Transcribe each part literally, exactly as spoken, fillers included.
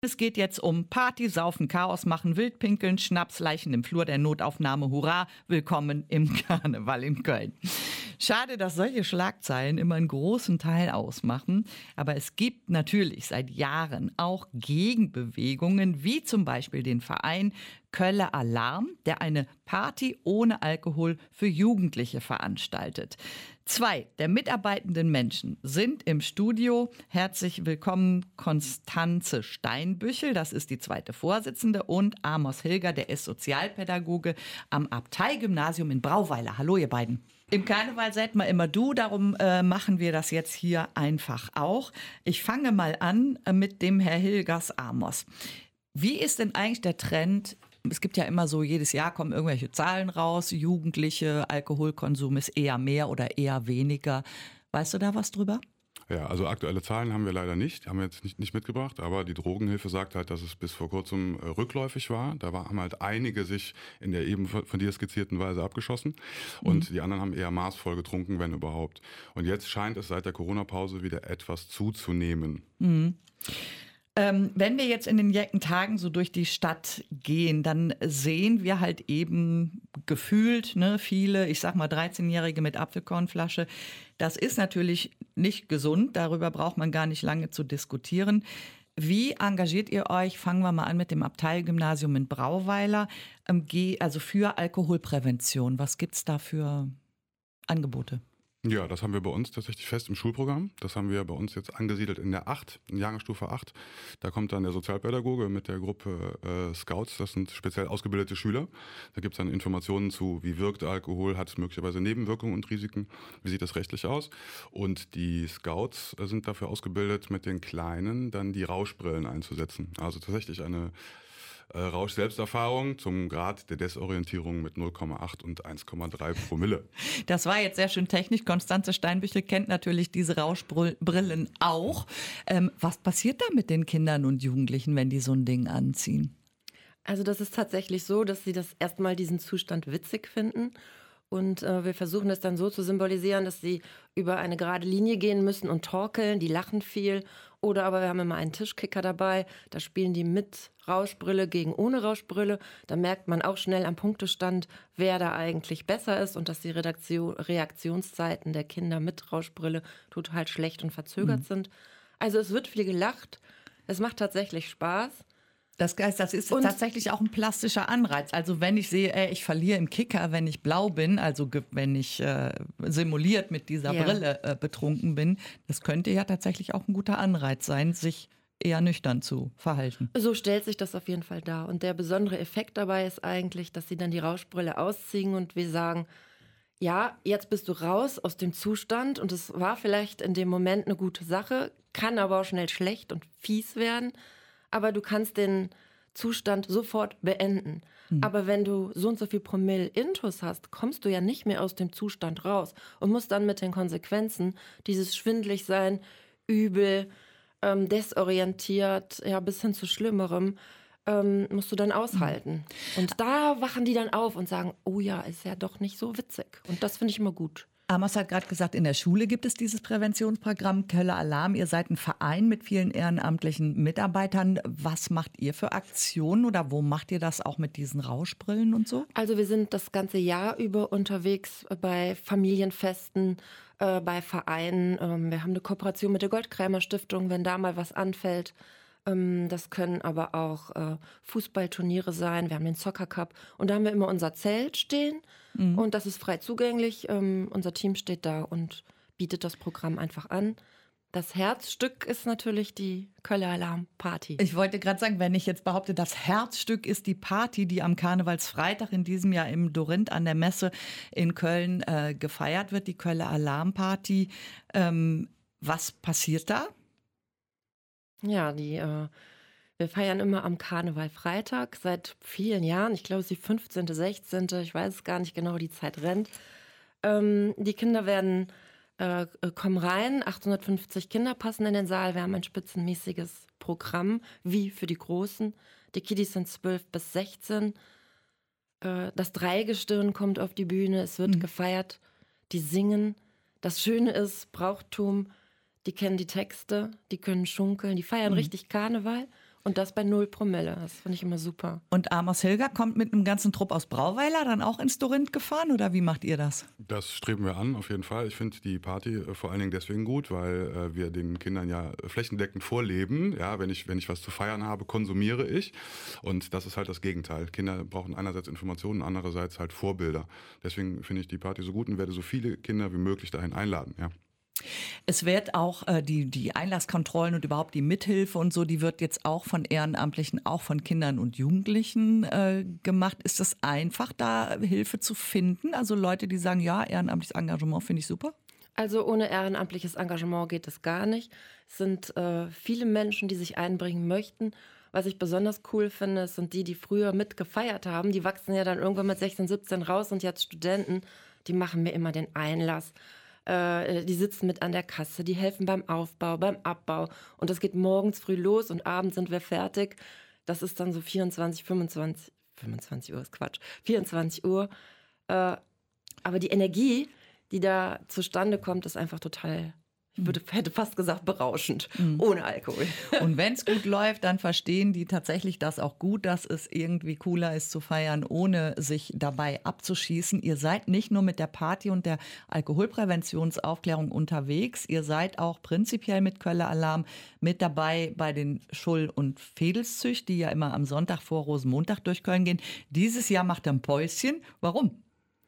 Es geht jetzt um Party, Saufen, Chaos machen, Wildpinkeln, Schnapsleichen im Flur der Notaufnahme. Hurra, willkommen im Karneval in Köln. Schade, dass solche Schlagzeilen immer einen großen Teil ausmachen. Aber es gibt natürlich seit Jahren auch Gegenbewegungen, wie zum Beispiel den Verein Kölle Alarm, der eine Party ohne Alkohol für Jugendliche veranstaltet. Zwei der mitarbeitenden Menschen sind im Studio. Herzlich willkommen Konstanze Steinbüchel, das ist die zweite Vorsitzende, und Amos Hilger, der ist Sozialpädagoge am Abteigymnasium in Brauweiler. Hallo ihr beiden. Im Karneval seid man immer du, darum äh, machen wir das jetzt hier einfach auch. Ich fange mal an äh, mit dem Herr Hilgers Amos. Wie ist denn eigentlich der Trend? Es gibt ja immer so, jedes Jahr kommen irgendwelche Zahlen raus. Jugendliche Alkoholkonsum ist eher mehr oder eher weniger. Weißt du da was drüber? Ja, also aktuelle Zahlen haben wir leider nicht, haben wir jetzt nicht, nicht mitgebracht, aber die Drogenhilfe sagt halt, dass es bis vor kurzem äh, rückläufig war. Da war, haben halt einige sich in der eben von dir skizzierten Weise abgeschossen und mhm. die anderen haben eher maßvoll getrunken, wenn überhaupt. Und jetzt scheint es seit der Corona-Pause wieder etwas zuzunehmen. Mhm. Ähm, wenn wir jetzt in den Jeckentagen so durch die Stadt gehen, dann sehen wir halt eben gefühlt ne, viele, ich sag mal dreizehnjährige mit Apfelkornflasche. Das ist natürlich nicht gesund, darüber braucht man gar nicht lange zu diskutieren. Wie engagiert ihr euch, fangen wir mal an mit dem Abteigymnasium in Brauweiler, also für Alkoholprävention? Was gibt's da für Angebote? Ja, das haben wir bei uns tatsächlich fest im Schulprogramm. Das haben wir bei uns jetzt angesiedelt in der acht, in Jahrgangsstufe acht. Da kommt dann der Sozialpädagoge mit der Gruppe äh, Scouts. Das sind speziell ausgebildete Schüler. Da gibt es dann Informationen zu, wie wirkt Alkohol, hat es möglicherweise Nebenwirkungen und Risiken, wie sieht das rechtlich aus. Und die Scouts äh, sind dafür ausgebildet, mit den Kleinen dann die Rauschbrillen einzusetzen. Also tatsächlich eine Äh, Rausch-Selbsterfahrung zum Grad der Desorientierung mit null Komma acht und eins Komma drei Promille. Das war jetzt sehr schön technisch. Konstanze Steinbüchel kennt natürlich diese Rauschbrillen auch. Ähm, was passiert da mit den Kindern und Jugendlichen, wenn die so ein Ding anziehen? Also das ist tatsächlich so, dass sie das erstmal diesen Zustand witzig finden. Und äh, wir versuchen es dann so zu symbolisieren, dass sie über eine gerade Linie gehen müssen und torkeln, die lachen viel. Oder aber wir haben immer einen Tischkicker dabei, da spielen die mit Rauschbrille gegen ohne Rauschbrille. Da merkt man auch schnell am Punktestand, wer da eigentlich besser ist und dass die Redaktion, Reaktionszeiten der Kinder mit Rauschbrille total schlecht und verzögert mhm. sind. Also es wird viel gelacht, es macht tatsächlich Spaß. Das heißt, das ist und tatsächlich auch ein plastischer Anreiz. Also wenn ich sehe, ey, ich verliere im Kicker, wenn ich blau bin, also wenn ich äh, simuliert mit dieser ja. Brille äh, betrunken bin, das könnte ja tatsächlich auch ein guter Anreiz sein, sich eher nüchtern zu verhalten. So stellt sich das auf jeden Fall dar. Und der besondere Effekt dabei ist eigentlich, dass sie dann die Rauschbrille ausziehen und wir sagen, ja, jetzt bist du raus aus dem Zustand und es war vielleicht in dem Moment eine gute Sache, kann aber auch schnell schlecht und fies werden. Aber du kannst den Zustand sofort beenden. Mhm. Aber wenn du so und so viel Promille Intus hast, kommst du ja nicht mehr aus dem Zustand raus und musst dann mit den Konsequenzen, dieses schwindelig sein, übel, ähm, desorientiert, ja, bis hin zu Schlimmerem, ähm, musst du dann aushalten. Mhm. Und da wachen die dann auf und sagen, oh ja, ist ja doch nicht so witzig. Und das finde ich immer gut. Amos hat gerade gesagt, in der Schule gibt es dieses Präventionsprogramm Kölle Alarm. Ihr seid ein Verein mit vielen ehrenamtlichen Mitarbeitern. Was macht ihr für Aktionen oder wo macht ihr das auch mit diesen Rauschbrillen und so? Also wir sind das ganze Jahr über unterwegs bei Familienfesten, äh, bei Vereinen. Ähm, wir haben eine Kooperation mit der Goldkrämer Stiftung, wenn da mal was anfällt. Ähm, das können aber auch äh, Fußballturniere sein. Wir haben den Soccer Cup und da haben wir immer unser Zelt stehen. Mhm. Und das ist frei zugänglich. Ähm, unser Team steht da und bietet das Programm einfach an. Das Herzstück ist natürlich die Kölle Alarm Party. Ich wollte gerade sagen, wenn ich jetzt behaupte, das Herzstück ist die Party, die am Karnevalsfreitag in diesem Jahr im Dorinth an der Messe in Köln äh, gefeiert wird, die Kölle Alarm Party. Ähm, was passiert da? Ja, die äh, wir feiern immer am Karnevalfreitag seit vielen Jahren. Ich glaube, es ist die fünfzehnte, sechzehnte Ich weiß es gar nicht genau, die Zeit rennt. Ähm, die Kinder werden äh, kommen rein. achthundertfünfzig Kinder passen in den Saal. Wir haben ein spitzenmäßiges Programm, wie für die Großen. Die Kiddies sind zwölf bis sechzehn. Äh, das Dreigestirn kommt auf die Bühne. Es wird mhm. gefeiert. Die singen. Das Schöne ist, Brauchtum. Die kennen die Texte, die können schunkeln, die feiern mhm. richtig Karneval. Und das bei null Promille. Das finde ich immer super. Und Amos Hilger kommt mit einem ganzen Trupp aus Brauweiler dann auch ins Dorinth gefahren oder wie macht ihr das? Das streben wir an, auf jeden Fall. Ich finde die Party äh, vor allen Dingen deswegen gut, weil äh, wir den Kindern ja flächendeckend vorleben. Ja, wenn ich, wenn ich was zu feiern habe, konsumiere ich. Und das ist halt das Gegenteil. Kinder brauchen einerseits Informationen, andererseits halt Vorbilder. Deswegen finde ich die Party so gut und werde so viele Kinder wie möglich dahin einladen. Ja. Es wird auch äh, die, die Einlasskontrollen und überhaupt die Mithilfe und so, die wird jetzt auch von Ehrenamtlichen, auch von Kindern und Jugendlichen äh, gemacht. Ist es einfach, da Hilfe zu finden? Also Leute, die sagen, ja, ehrenamtliches Engagement finde ich super? Also ohne ehrenamtliches Engagement geht das gar nicht. Es sind äh, viele Menschen, die sich einbringen möchten. Was ich besonders cool finde, sind die, die früher mitgefeiert haben. Die wachsen ja dann irgendwann mit sechzehn, siebzehn raus und jetzt Studenten, die machen mir immer den Einlass. Äh, die sitzen mit an der Kasse, die helfen beim Aufbau, beim Abbau. Und das geht morgens früh los und abends sind wir fertig. Das ist dann so vierundzwanzig, fünfundzwanzig, fünfundzwanzig Uhr ist Quatsch, vierundzwanzig Uhr. Äh, aber die Energie, die da zustande kommt, ist einfach total, ich würde, hätte fast gesagt, berauschend, mhm. ohne Alkohol. Und wenn es gut läuft, dann verstehen die tatsächlich das auch gut, dass es irgendwie cooler ist zu feiern, ohne sich dabei abzuschießen. Ihr seid nicht nur mit der Party und der Alkoholpräventionsaufklärung unterwegs, ihr seid auch prinzipiell mit Kölle Alarm mit dabei bei den Schull- und Vedelszücht, die ja immer am Sonntag vor Rosenmontag durch Köln gehen. Dieses Jahr macht ihr ein Päuschen. Warum?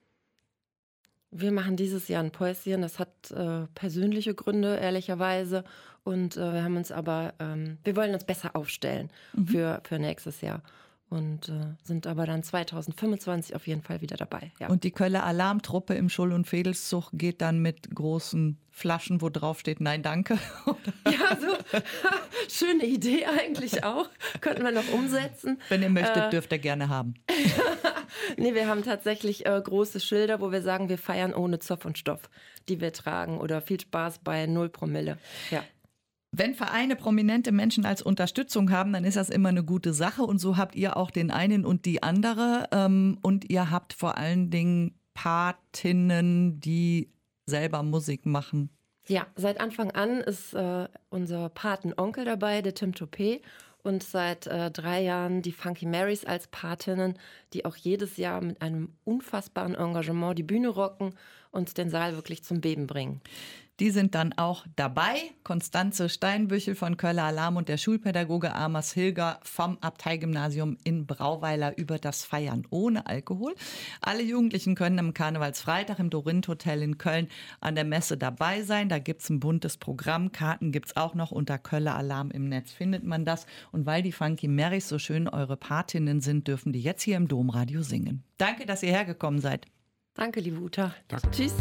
Wir machen dieses Jahr ein Päuschen. Das hat äh, persönliche Gründe, ehrlicherweise. Und äh, wir haben uns aber, ähm, wir wollen uns besser aufstellen mhm. für, für nächstes Jahr. Und äh, sind aber dann zweitausendfünfundzwanzig auf jeden Fall wieder dabei. Ja. Und die Kölle Alarmtruppe im Schull- und Vedelszug geht dann mit großen Flaschen, wo drauf steht, nein, danke. Ja, so schöne Idee eigentlich auch. Könnten wir noch umsetzen. Wenn ihr möchtet, äh, dürft ihr gerne haben. Nee, wir haben tatsächlich äh, große Schilder, wo wir sagen, wir feiern ohne Zoff und Stoff, die wir tragen. Oder viel Spaß bei null Promille. Ja. Wenn Vereine prominente Menschen als Unterstützung haben, dann ist das immer eine gute Sache. Und so habt ihr auch den einen und die andere. Ähm, und ihr habt vor allen Dingen Patinnen, die selber Musik machen. Ja, seit Anfang an ist äh, unser Patenonkel dabei, der Tim Toupé. Und seit äh, drei Jahren die Funky Marys als Patinnen, die auch jedes Jahr mit einem unfassbaren Engagement die Bühne rocken und den Saal wirklich zum Beben bringen. Die sind dann auch dabei. Konstanze Steinbüchel von Kölle Alarm und der Schulpädagoge Amos Hilger vom Abteigymnasium in Brauweiler über das Feiern ohne Alkohol. Alle Jugendlichen können am Karnevalsfreitag im Dorinth Hotel in Köln an der Messe dabei sein. Da gibt es ein buntes Programm. Karten gibt es auch noch unter Kölle Alarm im Netz, findet man das. Und weil die Funky Marys so schön eure Patinnen sind, dürfen die jetzt hier im Domradio singen. Danke, dass ihr hergekommen seid. Danke, liebe Uta. Danke. Tschüss.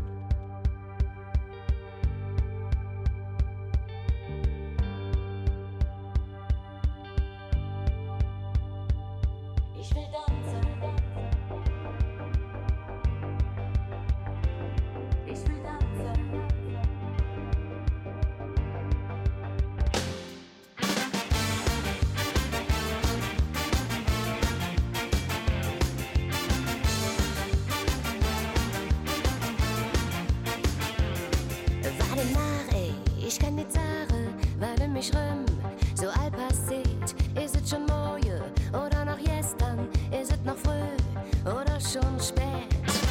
Ich kann nicht sagen, weil mich rum so alt passiert. Ist es schon morgen oder noch gestern? Ist es noch früh oder schon spät?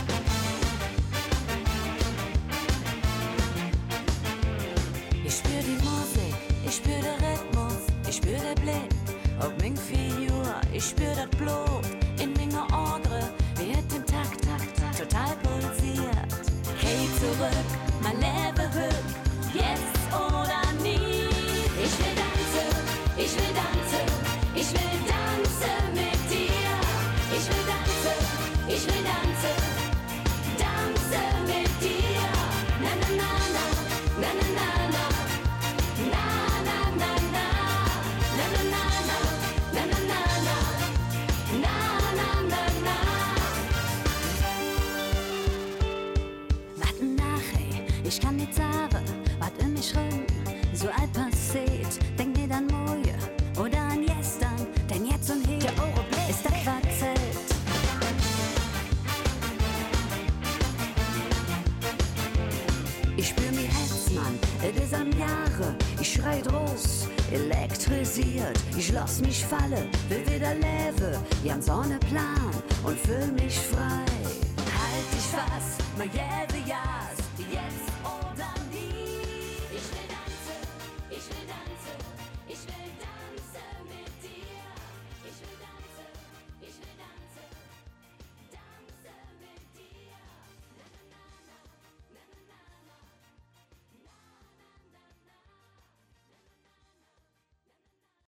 Ich spür die Musik, ich spür den Rhythmus, ich spür den Blick auf mein Figur, ich spür das Blut in meiner Adre, wie es im Takt, Takt, Takt total pulsiert. Hey zurück, mein Leben höher, jetzt oder nie. Ich will tanzen, ich will tanzen, ich will tanzen mit dir. Ich will tanzen, ich will tanzen, tanzen mit dir. Na na na na, na na na na, na na na na, na na na na, na na na na, na na na na. Warte nachher, ich kann nicht sagen, was in mich rum so alt passiert. Denk dir dann morgen oder an gestern, passiert. Ich lass mich fallen, will wieder leben, ganz ohne Plan und fühl mich frei. Halt dich fast, mein Jäger.